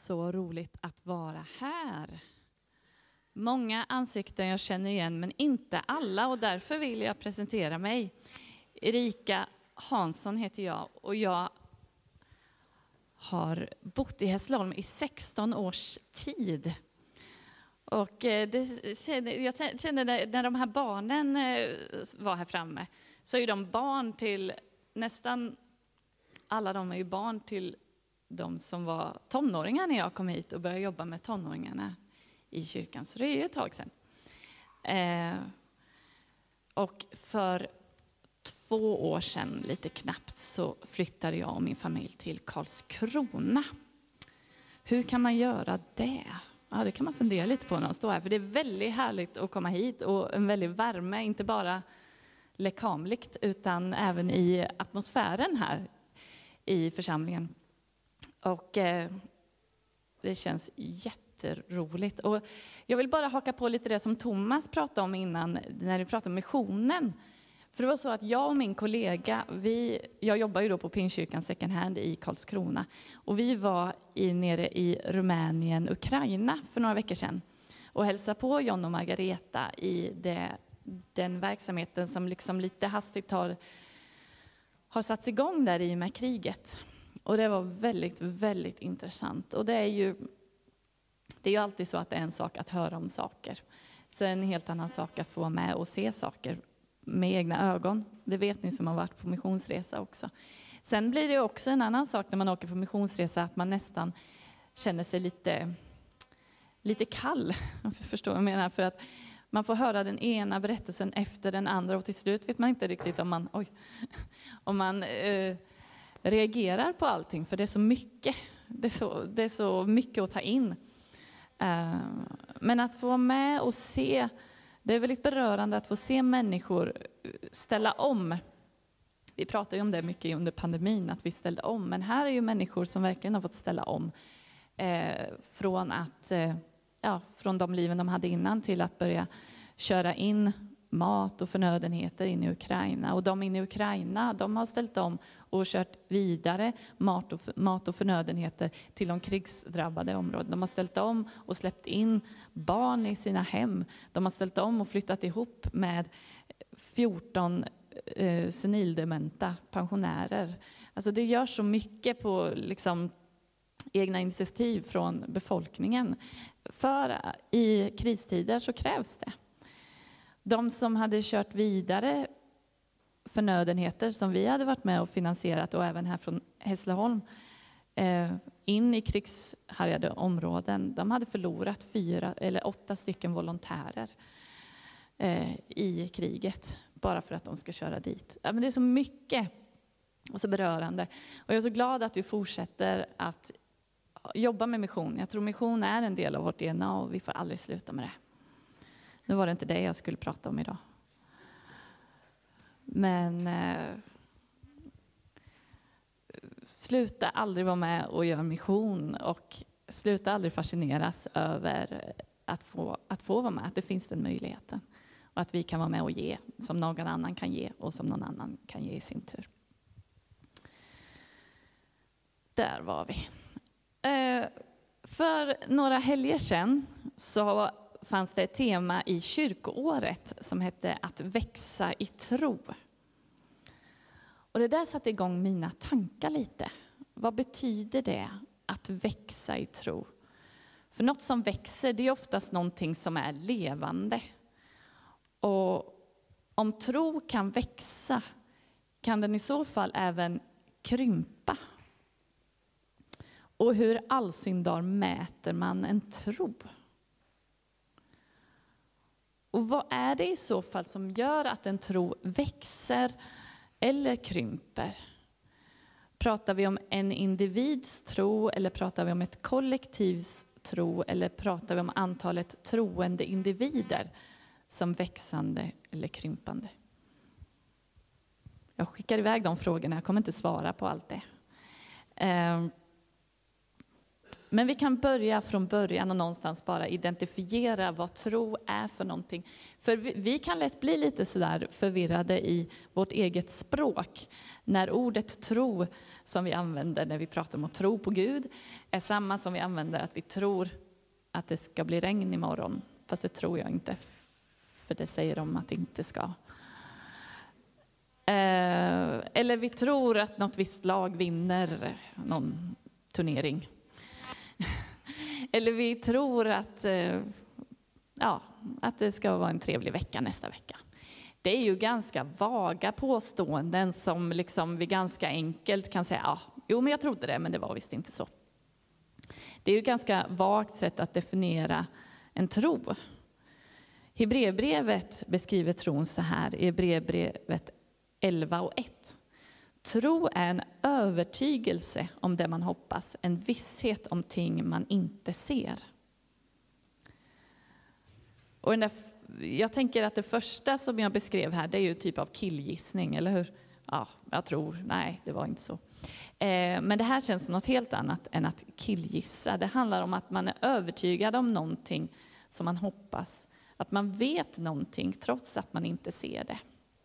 så roligt att vara här. Många ansikten jag känner igen, men inte alla, och därför vill jag presentera mig. Erika Hansson heter jag och jag har bott i Hässleholm i 16 års tid. Och jag kände när de här barnen var här framme, så är de barn till nästan alla. De är ju barn till de som var tonåringar när jag kom hit och började jobba med tonåringarna i kyrkan. Så det är ju ett tag sedan. Och för 2 år sedan, lite knappt, så flyttade jag och min familj till Karlskrona. Hur kan man göra det? Ja, det kan man fundera lite på när man står här. För det är väldigt härligt att komma hit och en väldig värme, inte bara lekamligt utan även i atmosfären här i församlingen. Och det känns jätteroligt. Och jag vill bara haka på lite det som Thomas pratade om innan när vi pratade om missionen. För det var så att jag och min kollega, jag jobbar ju då på Pingstkyrkan Second Hand i Karlskrona. Och vi var nere i Rumänien, Ukraina för några veckor sedan. Och hälsade på John och Margareta i den verksamheten som liksom lite hastigt har satts igång där i med kriget. Och det var väldigt, väldigt intressant. Och det är ju alltid så att det är en sak att höra om saker. Så en helt annan sak att få vara med och se saker med egna ögon. Det vet ni som har varit på missionsresa också. Sen blir det också en annan sak när man åker på missionsresa, att man nästan känner sig lite kall. Jag förstår vad jag menar, för att man får höra den ena berättelsen efter den andra och till slut vet man inte riktigt om man reagerar på allting, för det är så mycket. Det är så mycket att ta in. Men att få vara med och se, det är väldigt berörande att få se människor ställa om. Vi pratar ju om det mycket under pandemin, att vi ställde om. Men här är ju människor som verkligen har fått ställa om från de liven de hade innan till att börja köra in mat och förnödenheter in i Ukraina. Och de inne i Ukraina, de har ställt om och kört vidare mat och förnödenheter till de krigsdrabbade områden. De har ställt om och släppt in barn i sina hem. De har ställt om och flyttat ihop med 14 senildementa pensionärer. Alltså det gör så mycket på liksom egna initiativ från befolkningen. För i kristider så krävs det. De som hade kört vidare förnödenheter som vi hade varit med och finansierat, och även här från Hässleholm in i krigshärjade områden, de hade förlorat 4 eller 8 stycken volontärer i kriget bara för att de ska köra dit. Ja, men det är så mycket och så berörande. Och jag är så glad att vi fortsätter att jobba med mission. Jag tror mission är en del av vårt DNA och vi får aldrig sluta med det. Nu var det inte det jag skulle prata om idag. Men sluta aldrig vara med och göra mission, och sluta aldrig fascineras över att få vara med, att det finns den möjligheten. Och att vi kan vara med och ge som någon annan kan ge och som någon annan kan ge i sin tur. Där var vi. För några helger sedan så fanns det ett tema i kyrkoåret som hette att växa i tro. Och det där satte igång mina tankar lite. Vad betyder det att växa i tro? För något som växer, det är oftast någonting som är levande. Och om tro kan växa, kan den i så fall även krympa. Och hur allsindar mäter man en tro? Och vad är det i så fall som gör att en tro växer eller krymper? Pratar vi om en individs tro, eller pratar vi om ett kollektivs tro, eller pratar vi om antalet troende individer som växande eller krympande? Jag skickar iväg de frågorna, jag kommer inte svara på allt det. Men vi kan börja från början och någonstans bara identifiera vad tro är för någonting. För vi kan lätt bli lite sådär förvirrade i vårt eget språk. När ordet tro som vi använder när vi pratar om att tro på Gud är samma som vi använder att vi tror att det ska bli regn imorgon. Fast det tror jag inte, för det säger de att det inte ska. Eller vi tror att något visst lag vinner någon turnering. Eller vi tror att det ska vara en trevlig vecka nästa vecka. Det är ju ganska vaga påståenden som liksom vi ganska enkelt kan säga, men jag trodde det, men det var visst inte så. Det är ju ganska vagt sätt att definiera en tro. Hebreerbrevet beskriver tron så här i Hebreerbrevet 11:1. Tro är en övertygelse om det man hoppas, en visshet om ting man inte ser. Och jag tänker att det första som jag beskrev här, det är ju typ av killgissning, eller hur? Ja, jag tror, nej, det var inte så. Men det här känns som något helt annat än att killgissa. Det handlar om att man är övertygad om någonting som man hoppas. Att man vet någonting trots att man inte ser det.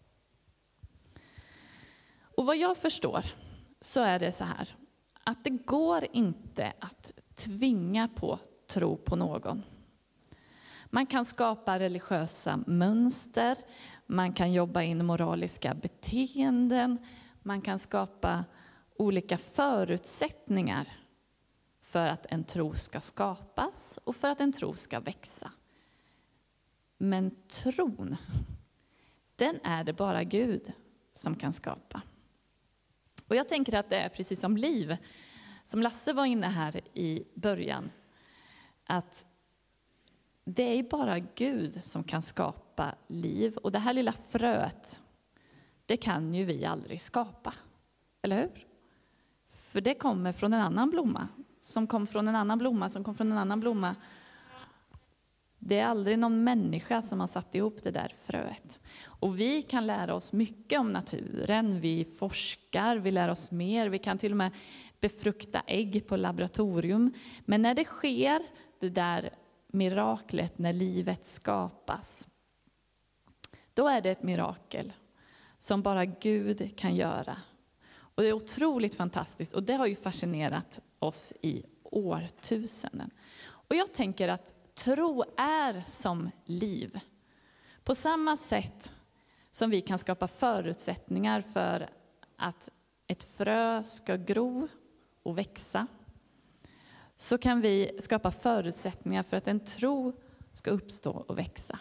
Och vad jag förstår så är det så här, att det går inte att tvinga på tro på någon. Man kan skapa religiösa mönster, man kan jobba in moraliska beteenden, man kan skapa olika förutsättningar för att en tro ska skapas och för att en tro ska växa. Men tron, den är det bara Gud som kan skapa. Och jag tänker att det är precis som liv, som Lasse var inne här i början, att det är bara Gud som kan skapa liv. Och det här lilla fröet, det kan ju vi aldrig skapa, eller hur? För det kommer från en annan blomma, som kom från en annan blomma, som kom från en annan blomma. Det är aldrig någon människa som har satt ihop det där fröet. Och vi kan lära oss mycket om naturen. Vi forskar, vi lär oss mer. Vi kan till och med befrukta ägg på laboratorium. Men när det sker, det där miraklet, när livet skapas, då är det ett mirakel som bara Gud kan göra. Och det är otroligt fantastiskt. Och det har ju fascinerat oss i årtusenden. Och jag tänker att tro är som liv. På samma sätt som vi kan skapa förutsättningar för att ett frö ska gro och växa, så kan vi skapa förutsättningar för att en tro ska uppstå och växa.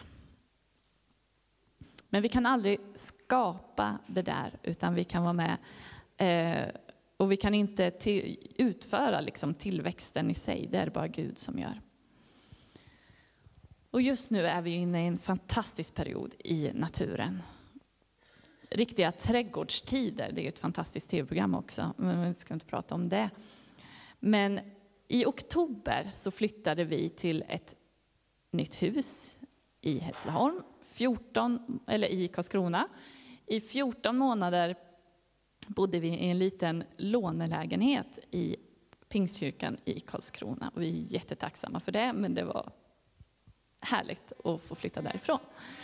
Men vi kan aldrig skapa det där, utan vi kan vara med och vi kan inte utföra liksom tillväxten i sig. Det är bara Gud som gör. Och just nu är vi inne i en fantastisk period i naturen. Riktiga trädgårdstider, det är ett fantastiskt tv-program också, men vi ska inte prata om det. Men i oktober så flyttade vi till ett nytt hus i Hässleholm, i Karlskrona. I 14 månader bodde vi i en liten lånelägenhet i Pingstkyrkan i Karlskrona. Och vi är jättetacksamma för det, men det var härligt att få flytta därifrån.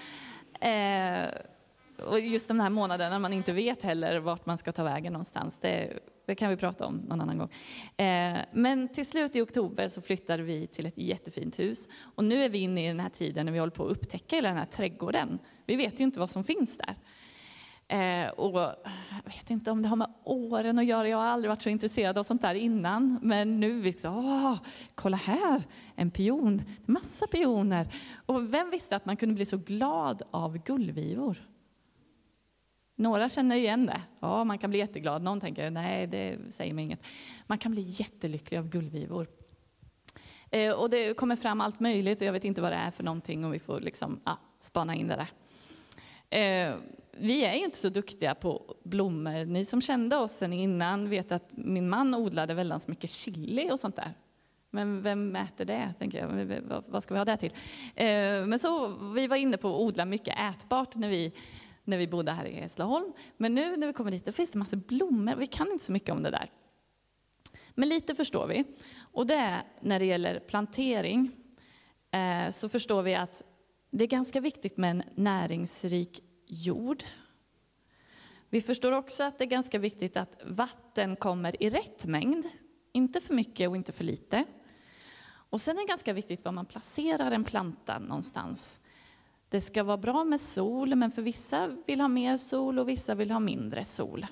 Och just de här månaderna när man inte vet heller vart man ska ta vägen någonstans, det kan vi prata om någon annan gång. Men till slut i oktober så flyttade vi till ett jättefint hus. Och nu är vi inne i den här tiden när vi håller på att upptäcka hela den här trädgården. Vi vet ju inte vad som finns där. Och jag vet inte om det har med åren att göra. Jag har aldrig varit så intresserad av sånt där innan. Men nu liksom, kolla här, en pion, massa pioner. Och vem visste att man kunde bli så glad av gullvivor? Några känner igen det. Ja, man kan bli jätteglad. Någon tänker, nej, det säger mig inget. Man kan bli jättelycklig av gullvivor. Och det kommer fram allt möjligt och jag vet inte vad det är för någonting och vi får liksom spana in det där. Vi är ju inte så duktiga på blommor. Ni som kände oss sen innan vet att min man odlade väldigt mycket chili och sånt där. Men vem äter det, tänker jag. Vad ska vi ha det till? Men så vi var inne på att odla mycket ätbart när vi bodde här i Hässleholm. Men nu när vi kommer dit, då finns det massa blommor. Vi kan inte så mycket om det där. Men lite förstår vi. Och det är när det gäller plantering så förstår vi att det är ganska viktigt med en näringsrik jord. Vi förstår också att det är ganska viktigt att vatten kommer i rätt mängd. Inte för mycket och inte för lite. Och sen är det ganska viktigt var man placerar en planta någonstans. Det ska vara bra med sol, men för vissa vill ha mer sol och vissa vill ha mindre sol.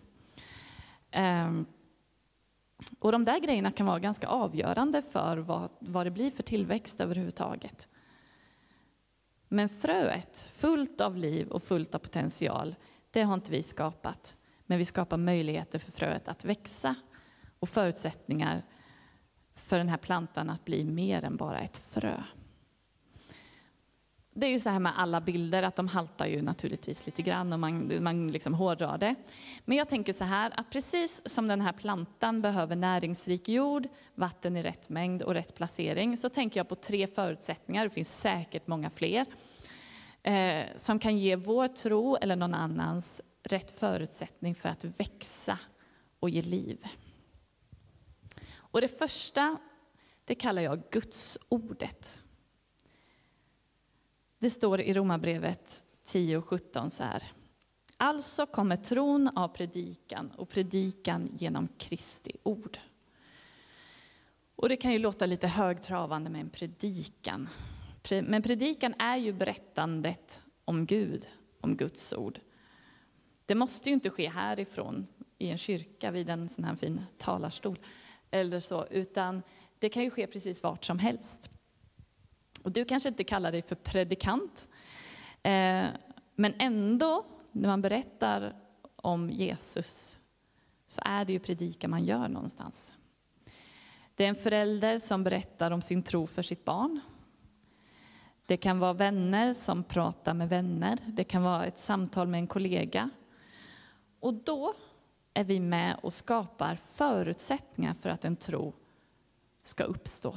Och de där grejerna kan vara ganska avgörande för vad det blir för tillväxt överhuvudtaget. Men fröet, fullt av liv och fullt av potential, det har inte vi skapat. Men vi skapar möjligheter för fröet att växa och förutsättningar för den här plantan att bli mer än bara ett frö. Det är ju så här med alla bilder att de haltar ju naturligtvis lite grann och man liksom hårdrar det. Men jag tänker så här att precis som den här plantan behöver näringsrik jord, vatten i rätt mängd och rätt placering, så tänker jag på 3 förutsättningar, det finns säkert många fler, som kan ge vår tro eller någon annans rätt förutsättning för att växa och ge liv. Och det första, det kallar jag Guds ordet. Det står i Romarbrevet 10:17 så här. Alltså kommer tron av predikan och predikan genom Kristi ord. Och det kan ju låta lite högtravande med en predikan. Men predikan är ju berättandet om Gud, om Guds ord. Det måste ju inte ske härifrån i en kyrka vid en sån här fin talarstol eller så, utan det kan ju ske precis vart som helst. Och du kanske inte kallar dig för predikant, men ändå när man berättar om Jesus så är det ju predikan man gör någonstans. Det är en förälder som berättar om sin tro för sitt barn. Det kan vara vänner som pratar med vänner. Det kan vara ett samtal med en kollega. Och då är vi med och skapar förutsättningar för att en tro ska uppstå.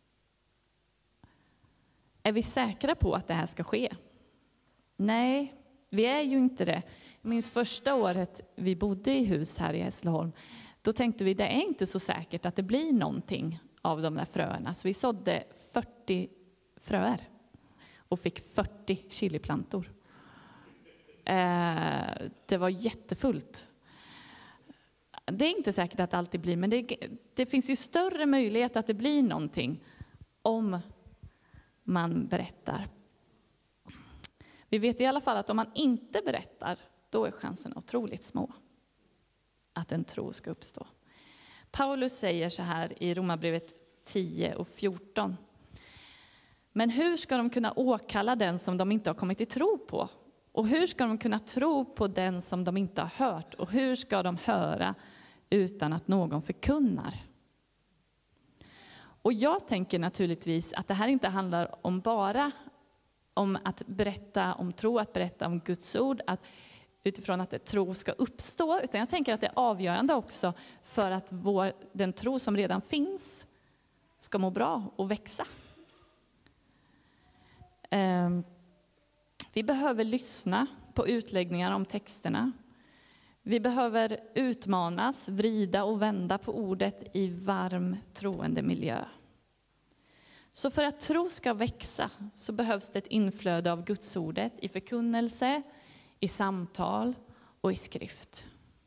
Är vi säkra på att det här ska ske? Nej, vi är ju inte det. Jag minns första året vi bodde i hus här i Hässleholm. Då tänkte vi, det är inte så säkert att det blir någonting av de där fröerna. Så vi sådde 40 fröer och fick 40 chiliplantor. Det var jättefullt. Det är inte säkert att det alltid blir, men det finns ju större möjlighet att det blir någonting om man berättar. Vi vet i alla fall att om man inte berättar, då är chanserna otroligt små att en tro ska uppstå. Paulus säger så här i Romarbrevet 10:14. Men hur ska de kunna åkalla den som de inte har kommit till tro på? Och hur ska de kunna tro på den som de inte har hört? Och hur ska de höra utan att någon förkunnar? Och jag tänker naturligtvis att det här inte handlar om bara om att berätta om tro, att berätta om Guds ord, att utifrån att tro ska uppstå, utan jag tänker att det är avgörande också för att den tro som redan finns ska må bra och växa. Vi behöver lyssna på utläggningar om texterna. Vi behöver utmanas, vrida och vända på ordet i varm troende miljö. Så för att tro ska växa så behövs det ett inflöde av Guds ordet i förkunnelse, i samtal och i skrift.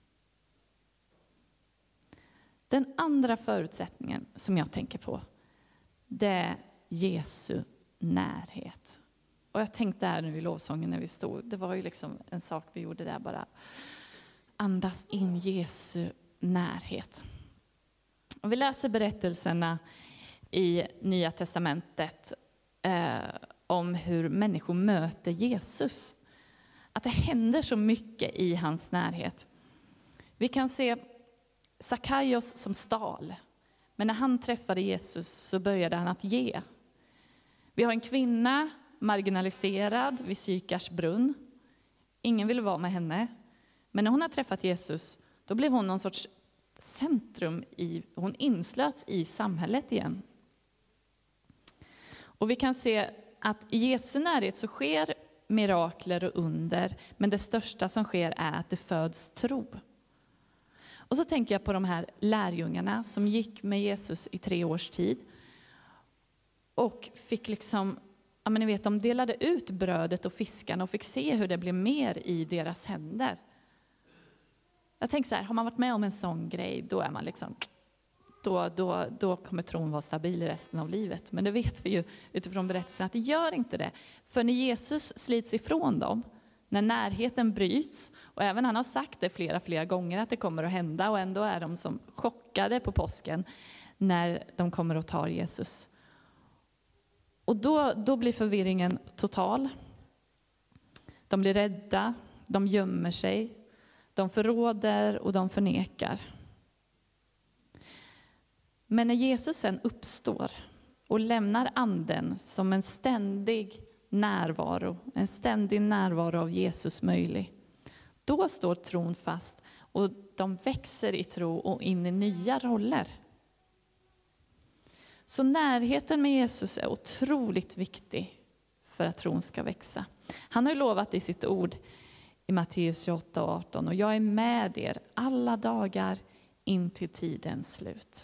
Den andra förutsättningen som jag tänker på, det är Jesu närhet. Och jag tänkte här nu i lovsången när vi stod, det var ju liksom en sak vi gjorde där, bara andas in Jesu närhet. Och vi läser berättelserna i Nya testamentet om hur människor möter Jesus. Att det händer så mycket i hans närhet. Vi kan se Sackaios som stal. Men när han träffade Jesus så började han att ge. Vi har en kvinna marginaliserad vid Sykars brunn. Ingen ville vara med henne. Men när hon har träffat Jesus, då blev hon någon sorts centrum. Hon inslöts i samhället igen. Och vi kan se att i Jesu närhet så sker mirakler och under. Men det största som sker är att det föds tro. Och så tänker jag på de här lärjungarna som gick med Jesus i 3 års tid. Och fick liksom, ja men ni vet, de delade ut brödet och fiskarna och fick se hur det blev mer i deras händer. Jag tänker så här, har man varit med om en sån grej, då är man liksom, då kommer tron vara stabil i resten av livet. Men det vet vi ju utifrån berättelsen att det gör inte det. För när Jesus slits ifrån dem, när närheten bryts, och även han har sagt det flera gånger att det kommer att hända, och ändå är de som chockade på påsken när de kommer och tar Jesus. Och då blir förvirringen total. De blir rädda, de gömmer sig, de förråder och de förnekar. Men när Jesus sen uppstår och lämnar anden som en ständig närvaro av Jesus möjlig, då står tron fast och de växer i tro och in i nya roller. Så närheten med Jesus är otroligt viktig för att tron ska växa. Han har ju lovat i sitt ord i Matteus 28:18, och jag är med er alla dagar in till tidens slut.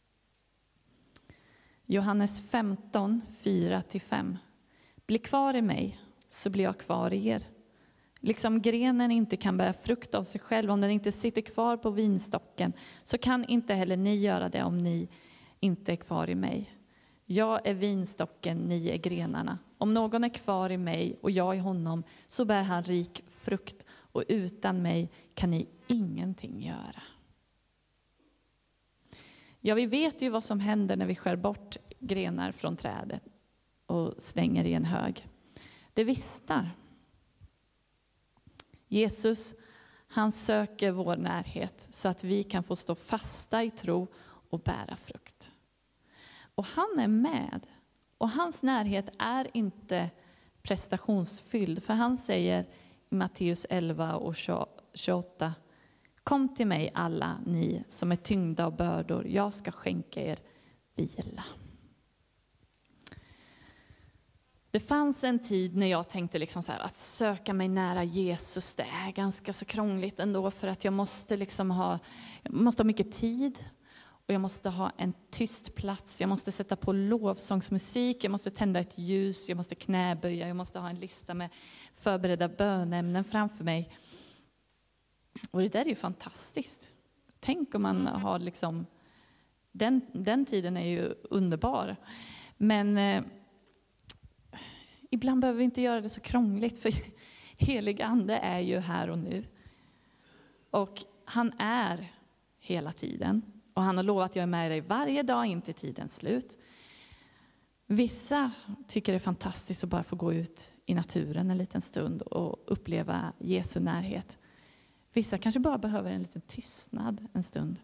Johannes 15, 4-5. Bli kvar i mig, så blir jag kvar i er. Liksom grenen inte kan bära frukt av sig själv om den inte sitter kvar på vinstocken, så kan inte heller ni göra det om ni inte är kvar i mig. Jag är vinstocken, ni är grenarna. Om någon är kvar i mig och jag i honom, så bär han rik frukt, och utan mig kan ni ingenting göra. Ja, vi vet ju vad som händer när vi skär bort grenar från trädet och slänger i en hög. Det vissnar. Jesus, han söker vår närhet så att vi kan få stå fasta i tro och bära frukt. Och han är med. Och hans närhet är inte prestationsfylld. För han säger i Matteus 11 och 28: kom till mig alla ni som är tyngda av bördor, jag ska skänka er vila. Det fanns en tid när jag tänkte liksom så här, att söka mig nära Jesus, det är ganska så krångligt ändå, för att jag måste ha mycket tid. Och jag måste ha en tyst plats, jag måste sätta på lovsångsmusik, jag måste tända ett ljus, jag måste knäböja, jag måste ha en lista med förberedda bönämnen framför mig. Och det där är ju fantastiskt. Tänk om man har liksom, den tiden är ju underbar. Men ibland behöver vi inte göra det så krångligt, för helig ande är ju här och nu. Och han är hela tiden. Och han har lovat att jag är med dig varje dag in till tidens slut. Vissa tycker det är fantastiskt att bara få gå ut i naturen en liten stund och uppleva Jesu närhet. Vissa kanske bara behöver en liten tystnad en stund.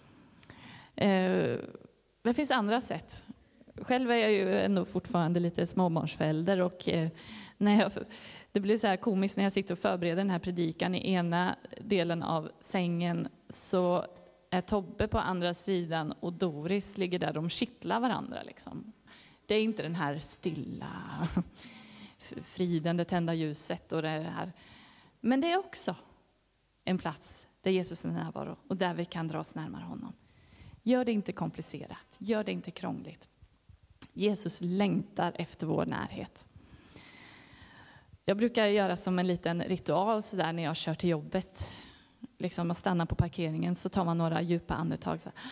Det finns andra sätt. Själv är jag ju ändå fortfarande lite småbarnsförälder, och det blir så här komiskt när jag sitter och förbereder den här predikan. I ena delen av sängen så är Tobbe på andra sidan och Doris ligger där, de kittlar varandra liksom. Det är inte den här stilla friden, det tända ljuset och det här. Men det är också en plats där Jesus är närvaro och där vi kan dra oss närmare honom. Gör det inte komplicerat, gör det inte krångligt. Jesus längtar efter vår närhet. Jag brukar göra som en liten ritual så där när jag kör till jobbet. Liksom man stannar på parkeringen, så tar man några djupa andetag. Så här.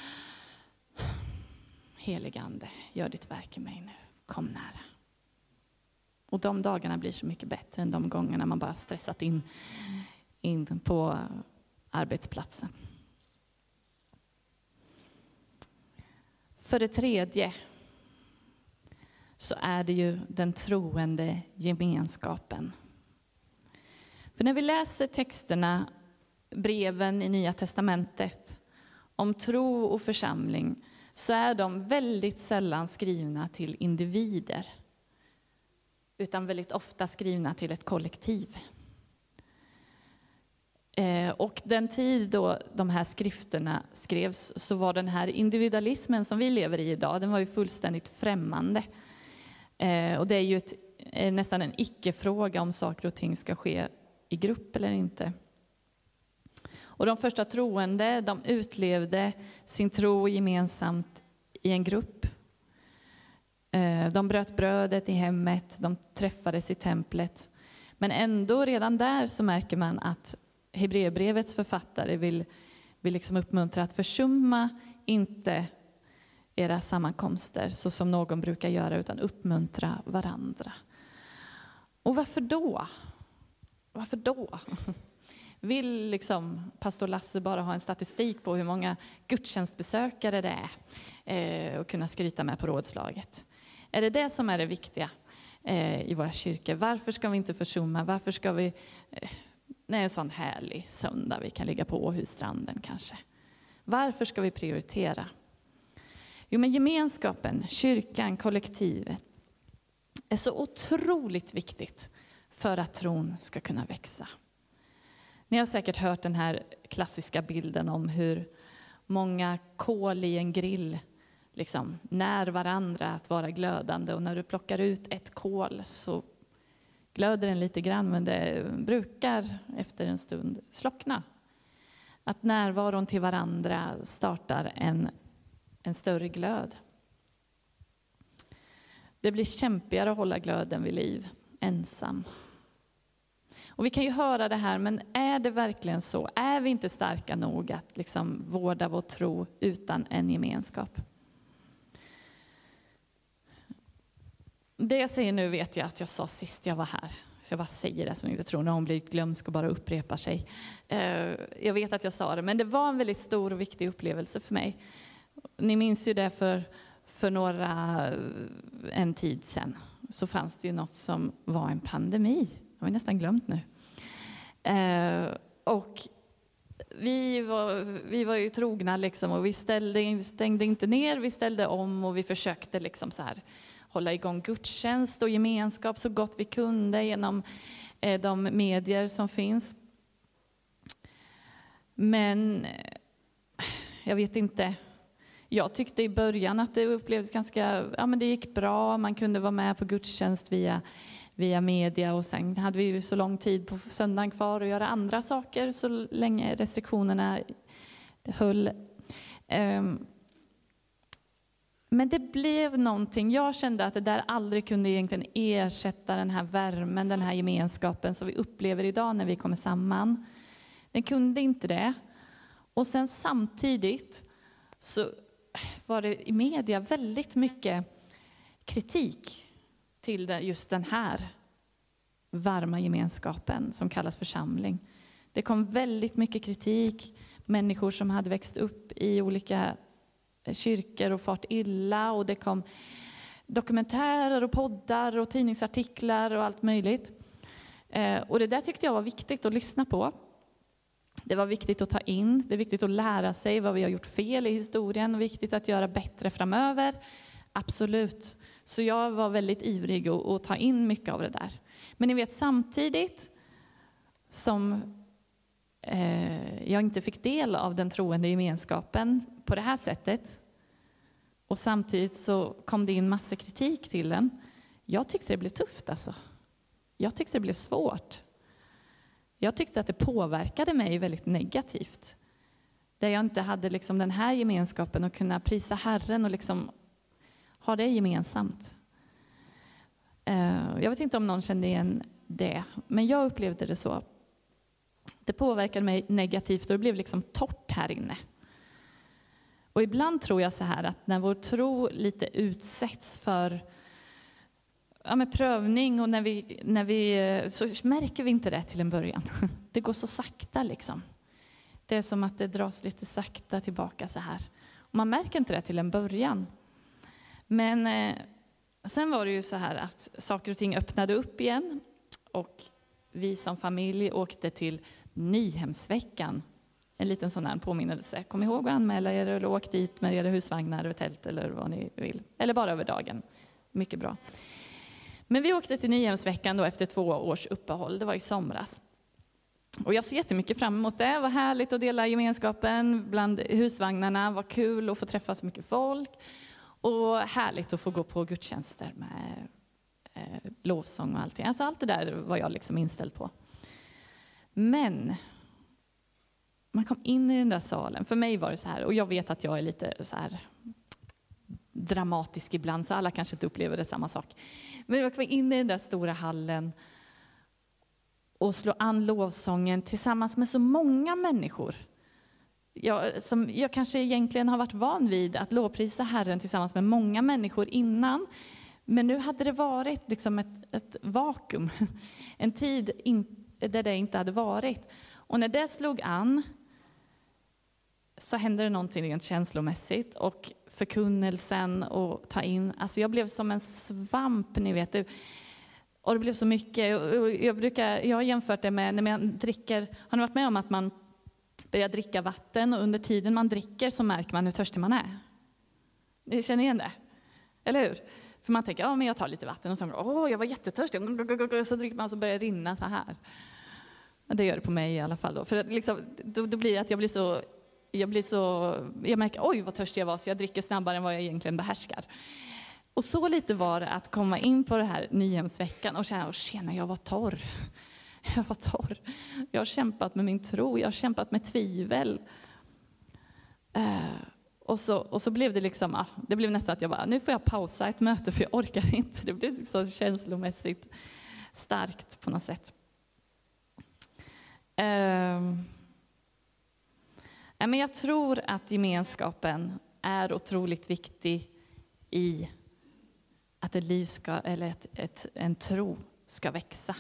Helig ande, gör ditt verk i mig nu. Kom nära. Och de dagarna blir så mycket bättre än de gångerna man bara stressat in på arbetsplatsen. För det tredje så är det ju den troende gemenskapen. För när vi läser texterna, breven i Nya testamentet om tro och församling, så är de väldigt sällan skrivna till individer, utan väldigt ofta skrivna till ett kollektiv. Och den tid då de här skrifterna skrevs, så var den här individualismen som vi lever i idag, den var ju fullständigt främmande. Och det är ju nästan en icke-fråga om saker och ting ska ske i grupp eller inte. Och de första troende, de utlevde sin tro gemensamt i en grupp. De bröt brödet i hemmet, de träffades i templet. Men ändå redan där så märker man att Hebreerbrevets författare vill liksom uppmuntra att försumma inte era sammankomster så som någon brukar göra, utan uppmuntra varandra. Och varför då? Varför då? Vill liksom pastor Lasse bara ha en statistik på hur många gudstjänstbesökare det är och kunna skryta med på rådslaget? Är det det som är det viktiga i våra kyrkor? Varför ska vi inte försumma? Varför ska vi... en sån härlig söndag vi kan ligga på Åhusstranden kanske. Varför ska vi prioritera? Jo, men gemenskapen, kyrkan, kollektivet är så otroligt viktigt för att tron ska kunna växa. Ni har säkert hört den här klassiska bilden om hur många kol i en grill liksom när varandra att vara glödande, och när du plockar ut ett kol så glöder den lite grann, men det brukar efter en stund slockna. Att närvaron till varandra startar en större glöd. Det blir kämpigare att hålla glöden vid liv, ensam. Och vi kan ju höra det här, men är det verkligen så? Är vi inte starka nog att liksom vårda vår tro utan en gemenskap? Det jag säger nu vet jag att jag sa sist jag var här. Så jag bara säger det så ni inte tror när hon blir glömsk och bara upprepar sig. Jag vet att jag sa det, men det var en väldigt stor och viktig upplevelse för mig. Ni minns ju det för en tid sedan. Så fanns det ju något som var en pandemi. Jag har nästan glömt nu. Och vi var ju trogna liksom, och vi stängde inte ner, vi ställde om och vi försökte liksom så här hålla igång gudstjänst och gemenskap så gott vi kunde genom de medier som finns. Men jag vet inte. Jag tyckte i början att det upplevdes ganska, men det gick bra. Man kunde vara med på gudstjänst via media, och sen hade vi ju så lång tid på söndagen kvar att göra andra saker så länge restriktionerna höll. Men det blev någonting. Jag kände att det där aldrig kunde egentligen ersätta den här värmen, den här gemenskapen som vi upplever idag när vi kommer samman. Den kunde inte det. Och sen samtidigt så var det i media väldigt mycket kritik till just den här varma gemenskapen som kallas församling. Det kom väldigt mycket kritik. Människor som hade växt upp i olika kyrkor och fart illa, och det kom dokumentärer och poddar och tidningsartiklar och allt möjligt. Och det där tyckte jag var viktigt att lyssna på. Det var viktigt att ta in, det är viktigt att lära sig vad vi har gjort fel i historien, och viktigt att göra bättre framöver. Absolut. Så jag var väldigt ivrig att ta in mycket av det där. Men ni vet, samtidigt som jag inte fick del av den troende gemenskapen på det här sättet, och samtidigt så kom det in massa kritik till den. Jag tyckte det blev tufft alltså. Jag tyckte det blev svårt. Jag tyckte att det påverkade mig väldigt negativt. Där jag inte hade liksom den här gemenskapen och kunna prisa Herren och liksom ha det gemensamt. Jag vet inte om någon kände igen det, men jag upplevde det så. Det påverkade mig negativt och det blev liksom torrt här inne. Och ibland tror jag så här att när vår tro lite utsätts för med prövning, och när vi så märker vi inte det till en början. Det går så sakta liksom. Det är som att det dras lite sakta tillbaka så här. Och man märker inte det till en början. Men sen var det ju så här att saker och ting öppnade upp igen, och vi som familj åkte till Nyhemsveckan. En liten sån här påminnelse. Kom ihåg att anmäla er eller åk dit med era husvagnar och tält eller vad ni vill. Eller bara över dagen. Mycket bra. Men vi åkte till Nyhemsveckan då efter 2 års uppehåll. Det var i somras. Och jag ser jättemycket fram emot det. Det var härligt att dela gemenskapen bland husvagnarna. Det var kul att få träffa så mycket folk. Och härligt att få gå på gudstjänster med lovsång och allting. Alltså allt det där var jag liksom inställd på. Men man kom in i den där salen. För mig var det så här, och jag vet att jag är lite så här dramatisk ibland, så alla kanske inte upplever det samma sak. Men jag kom in i den där stora hallen och slå an lovsången tillsammans med så många människor. Jag kanske egentligen har varit van vid att lovprisa Herren tillsammans med många människor innan. Men nu hade det varit liksom ett vakuum. En tid där det inte hade varit. Och när det slog an så hände det någonting rent känslomässigt. Och förkunnelsen och ta in. Alltså jag blev som en svamp, ni vet. Och det blev så mycket. Jag har jämfört det med när man dricker. Har ni varit med om att man börjar dricka vatten och under tiden man dricker så märker man hur törstig man är? Ni känner igen det? Eller hur? För man tänker, men jag tar lite vatten och så jag var jättetörstig. Så dricker man så börjar det rinna så här. Det gör det på mig i alla fall då. För liksom, då blir det att jag märker, oj vad törstig jag var, så jag dricker snabbare än vad jag egentligen behärskar. Och så lite var det att komma in på det här Nyhemsveckan och känna, jag var torr. Jag var torr. Jag har kämpat med min tro, jag har kämpat med tvivel. Och så blev det liksom, det blev nästan att jag bara, nu får jag pausa ett möte för jag orkar inte. Det blev så känslomässigt starkt på något sätt. Men jag tror att gemenskapen är otroligt viktig i att ett liv ska, eller en tro ska växa.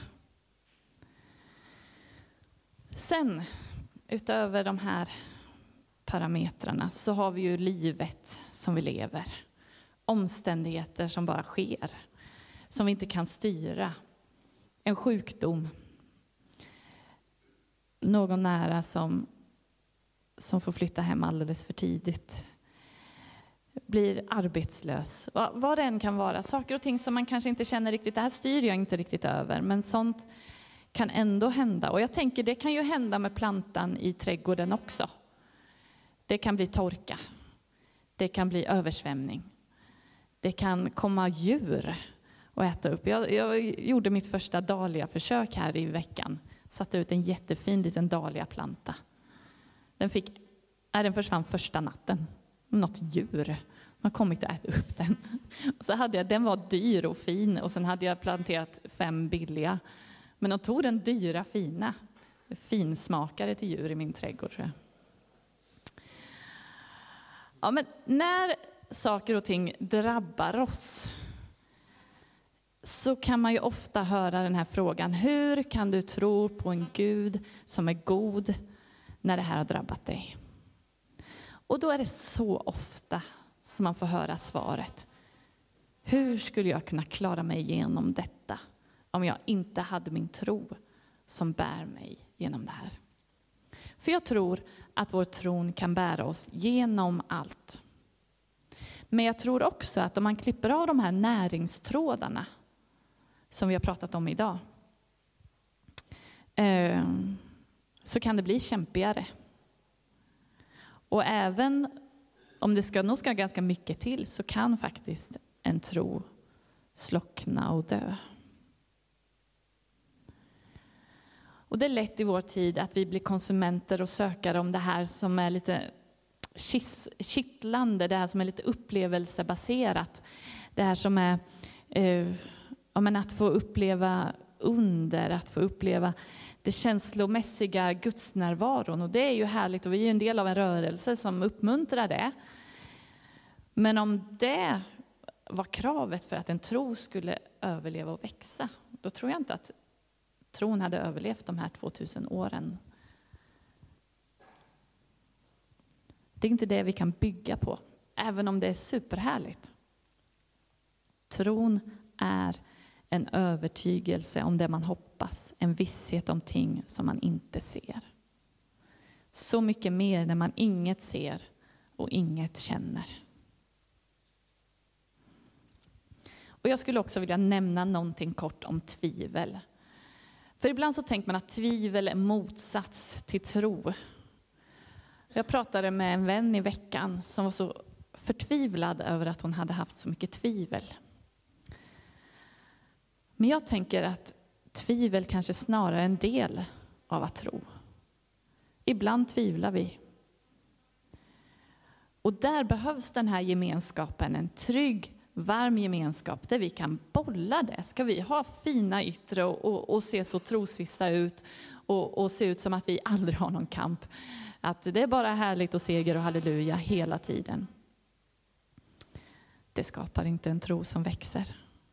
Sen, utöver de här parametrarna, så har vi ju livet som vi lever. Omständigheter som bara sker, som vi inte kan styra. En sjukdom. Någon nära som får flytta hem alldeles för tidigt. Blir arbetslös. Vad det än kan vara. Saker och ting som man kanske inte känner riktigt, det här styr jag inte riktigt över. Men sånt kan ändå hända. Och jag tänker, det kan ju hända med plantan i trädgården också. Det kan bli torka. Det kan bli översvämning. Det kan komma djur och äta upp. Jag gjorde mitt första dahlia-försök här i veckan. Satte ut en jättefin liten dahlia-planta. Den försvann första natten. Något djur. Man kom inte att äta upp den. Och så den var dyr och fin. Och sen hade jag planterat 5 billiga. Men de tog den dyra fina. Finsmakare till djur i min trädgård, tror jag. Ja, men när saker och ting drabbar oss så kan man ju ofta höra den här frågan. Hur kan du tro på en Gud som är god när det här har drabbat dig? Och då är det så ofta som man får höra svaret. Hur skulle jag kunna klara mig igenom detta om jag inte hade min tro som bär mig genom det här? För jag tror att vår tron kan bära oss genom allt. Men jag tror också att om man klipper av de här näringstrådarna som vi har pratat om idag, så kan det bli kämpigare. Och även om det ska ganska mycket till, så kan faktiskt en tro slockna och dö. Och det är lätt i vår tid att vi blir konsumenter och sökare om det här som är lite kittlande, det här som är lite upplevelsebaserat. Det här som är att få uppleva under, att få uppleva det känslomässiga gudsnärvaron. Och det är ju härligt, och vi är en del av en rörelse som uppmuntrar det. Men om det var kravet för att en tro skulle överleva och växa, då tror jag inte att tron hade överlevt de här 2000 åren. Det är inte det vi kan bygga på, även om det är superhärligt. Tron är en övertygelse om det man hoppas, en visshet om ting som man inte ser. Så mycket mer när man inget ser och inget känner. Och jag skulle också vilja nämna någonting kort om tvivel. För ibland så tänker man att tvivel är motsats till tro. Jag pratade med en vän i veckan som var så förtvivlad över att hon hade haft så mycket tvivel. Men jag tänker att tvivel kanske snarare är en del av att tro. Ibland tvivlar vi. Och där behövs den här gemenskapen, en trygg, varm gemenskap där vi kan bolla det. Ska vi ha fina yttre och se så trosvissa ut och se ut som att vi aldrig har någon kamp? Att det är bara härligt och seger och halleluja hela tiden. Det skapar inte en tro som växer.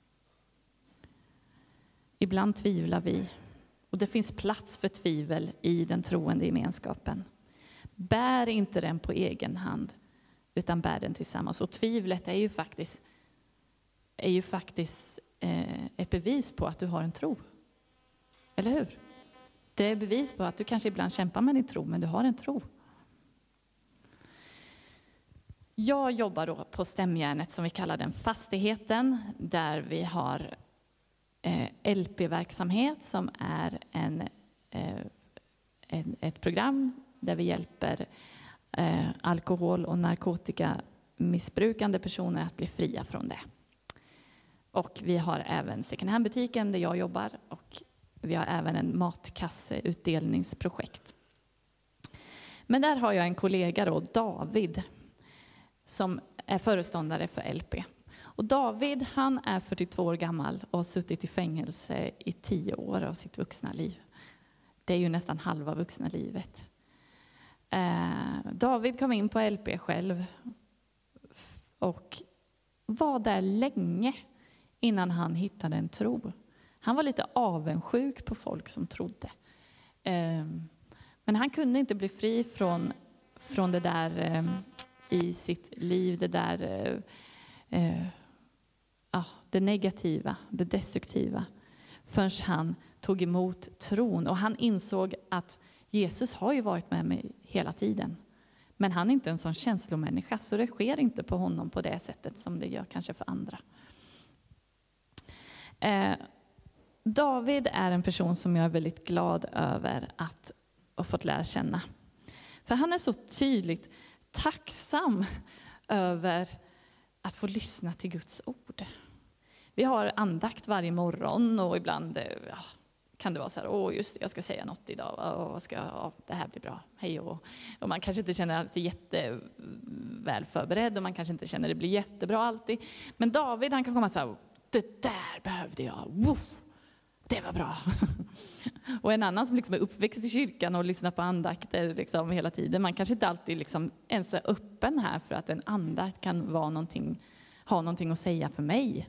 Ibland tvivlar vi. Och det finns plats för tvivel i den troende gemenskapen. Bär inte den på egen hand, utan bär den tillsammans. Och tvivlet är ju faktiskt ett bevis på att du har en tro. Eller hur? Det är bevis på att du kanske ibland kämpar med din tro, men du har en tro. Jag jobbar då på Stämjärnet som vi kallar den fastigheten, där vi har LP-verksamhet som är ett program där vi hjälper alkohol- och narkotikamissbrukande personer att bli fria från det. Och vi har även second hand-butiken där jag jobbar, och vi har även en matkasseutdelningsprojekt. Men där har jag en kollega då, David, som är föreståndare för LP. Och David, han är 42 år gammal och har suttit i fängelse i 10 år av sitt vuxna liv. Det är ju nästan halva vuxna livet. David kom in på LP själv och var där länge innan han hittade en tro. Han var lite avundsjuk på folk som trodde. Men han kunde inte bli fri från det där i sitt liv, det där det negativa, det destruktiva, förrän han tog emot tron. Och han insåg att Jesus har ju varit med mig hela tiden. Men han är inte en sån känslomänniska, så det sker inte på honom på det sättet som det gör kanske för andra. David är en person som jag är väldigt glad över att ha fått lära känna. För han är så tydligt tacksam över att få lyssna till Guds ord. Vi har andakt varje morgon och ibland kan det vara så här, just det, jag ska säga något idag, det här blir bra, hej och man kanske inte känner sig jätteväl förberedd och man kanske inte känner det blir jättebra alltid. Men David, han kan komma så här, det där behövde jag, woof, det var bra. Och en annan som liksom är uppväxt i kyrkan och lyssnar på andakter liksom hela tiden, man kanske inte alltid liksom ens är öppen här för att en andakt kan vara ha någonting att säga för mig.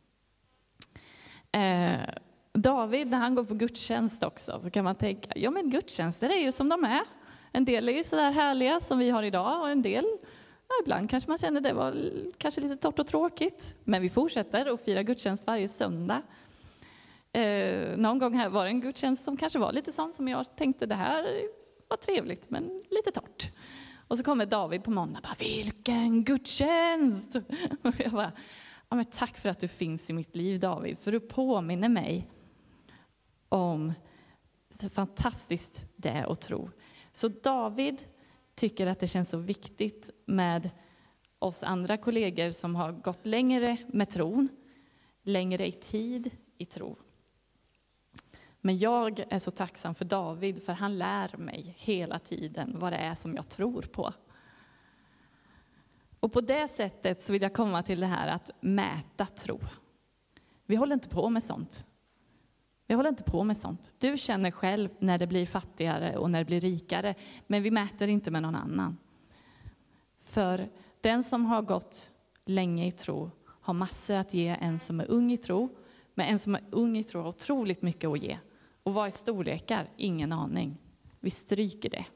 David, när han går på gudstjänst också, så kan man tänka, men gudstjänster är ju som de är. En del är ju så där härliga som vi har idag, och en del, ibland kanske man känner det var kanske lite torrt och tråkigt. Men vi fortsätter och firar gudstjänst varje söndag. Någon gång här var det en gudstjänst som kanske var lite sån som jag tänkte, det här var trevligt men lite torrt. Och så kommer David på måndag och bara, vilken gudstjänst! Och jag bara, men tack för att du finns i mitt liv, David, för du påminner mig om så fantastiskt det är att tro. Så David tycker att det känns så viktigt med oss andra kollegor som har gått längre med tron, längre i tid i tro. Men jag är så tacksam för David, för han lär mig hela tiden vad det är som jag tror på. Och på det sättet så vill jag komma till det här att mäta tro. Vi håller inte på med sånt. Du känner själv när det blir fattigare och när det blir rikare. Men vi mäter inte med någon annan. För den som har gått länge i tro har massor att ge en som är ung i tro. Men en som är ung i tro har otroligt mycket att ge. Och vad är storlekar? Ingen aning. Vi stryker det.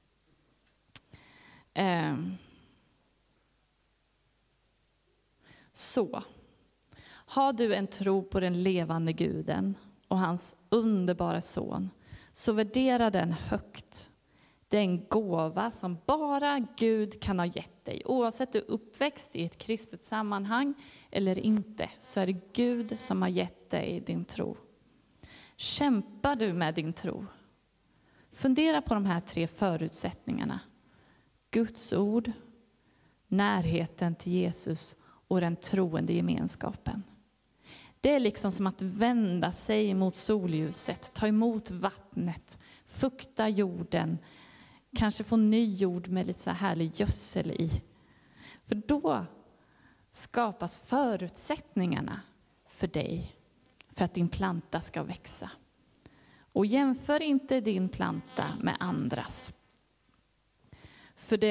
Så, har du en tro på den levande Guden och hans underbara son, så värdera den högt. Det är en gåva som bara Gud kan ha gett dig. Oavsett du är uppväxt i ett kristet sammanhang eller inte, så är det Gud som har gett dig din tro. Kämpar du med din tro? Fundera på de här 3 förutsättningarna. Guds ord, närheten till Jesus och den troende gemenskapen. Det är liksom som att vända sig mot solljuset, ta emot vattnet, fukta jorden, Kanske få ny jord med lite så här härlig gödsel i. För då skapas förutsättningarna för dig, för att din planta ska växa. Och jämför inte din planta med andras. För det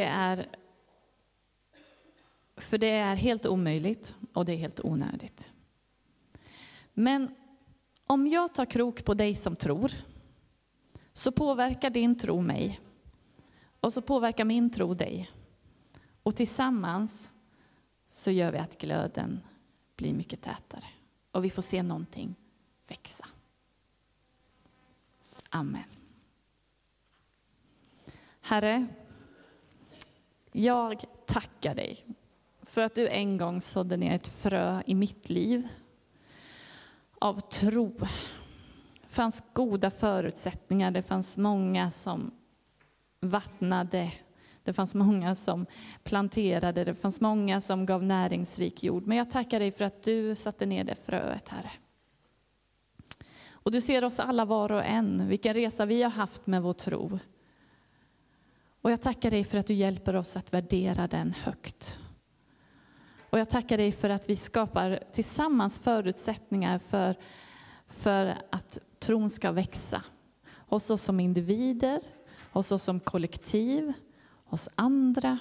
är helt omöjligt och det är helt onödigt. Men om jag tar krok på dig som tror, så påverkar din tro mig. Och så påverkar min tro dig. Och tillsammans så gör vi att glöden blir mycket tätare. Och vi får se någonting växa. Amen. Herre, jag tackar dig för att du en gång sådde ner ett frö i mitt liv av tro. Det fanns goda förutsättningar, det fanns många som vattnade, det fanns många som planterade, det fanns många som gav näringsrik jord. Men jag tackar dig för att du satte ner det fröet, Herre. Och du ser oss alla var och en, vilken resa vi har haft med vår tro. Och jag tackar dig för att du hjälper oss att värdera den högt. Och jag tackar dig för att vi skapar tillsammans förutsättningar för att tron ska växa. Hos oss som individer, hos oss som kollektiv, hos andra.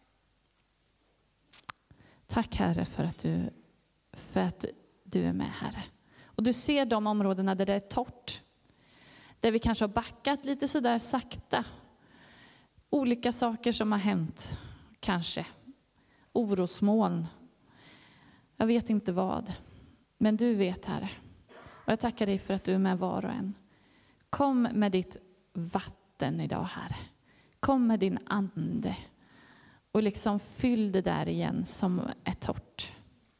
Tack Herre för att du är med, Herre. Och du ser de områdena där det är torrt. Där vi kanske har backat lite sådär sakta. Olika saker som har hänt, kanske. Orosmoln. Jag vet inte vad. Men du vet, Herre. Och jag tackar dig för att du är med var och en. Kom med ditt vatten idag, Herre. Kom med din ande. Och liksom fyll det där igen som är torrt.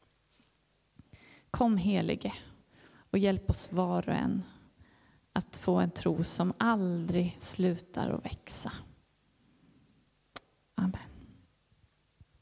Kom helige. Och hjälp oss var och en att få en tro som aldrig slutar att växa. Amen.